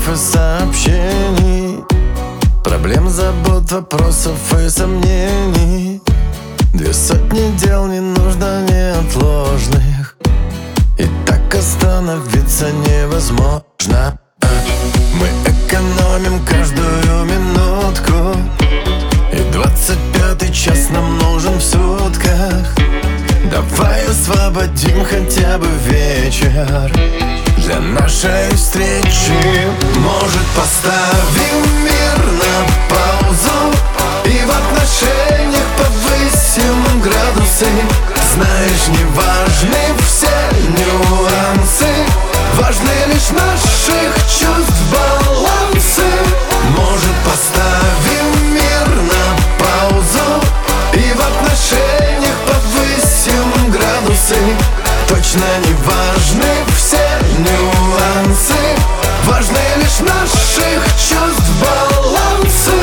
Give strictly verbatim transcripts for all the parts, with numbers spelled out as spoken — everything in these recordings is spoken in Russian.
звонков и сообщений, проблем, забот, вопросов и сомнений. Две сотни дел не нужно неотложных, и так остановиться невозможно. Мы экономим каждую минутку, и двадцать пятый час нам нужен в сутках. Давай освободим хотя бы вечер для нашей встречи. Может, поставим мир на паузу и в отношениях повысим градусы. Знаешь, не важны все нюансы, важны лишь наших чувств балансы. Может, поставим мир на паузу и в отношениях повысим градусы. Точно не важны все нюансы, важны лишь наших чувств балансы.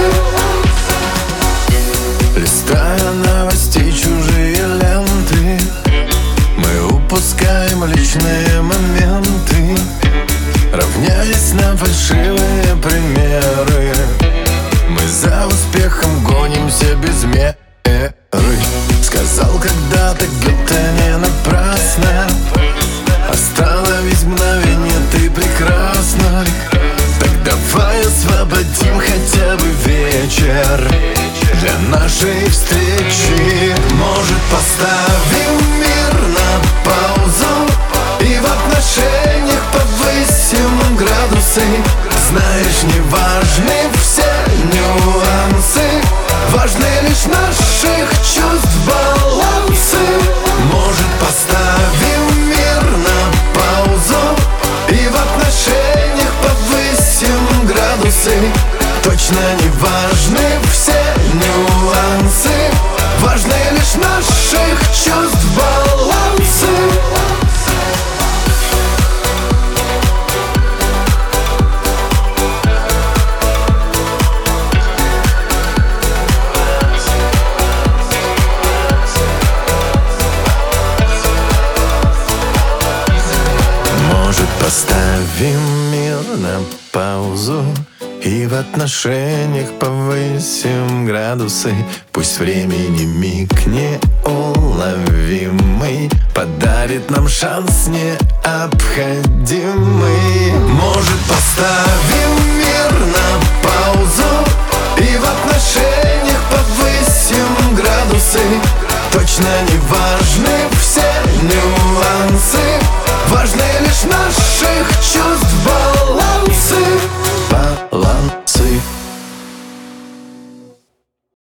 Листая новостей чужие ленты, мы упускаем личные моменты, равняясь на фальшивые примеры. Мы за успехом гонимся без меры. Сказал когда-то Гёте не напрасно: остановись мгновение, ты прекрасна. Так давай освободим хотя бы вечер для нашей встречи. Может, поставим мир на паузу и в отношениях повысим градусы. Знаешь, не важны все нюансы, важны лишь наших чувств балансы. Может, поставим мир на паузу и в отношениях повысим градусы. Точно не важны все нюансы, важны лишь наших чувств балансы. Поставим мир на паузу и в отношениях повысим градусы. Пусть времени миг неуловимый подарит нам шанс необходимый. Может, поставим мир на паузу и в отношениях повысим градусы. Точно не важны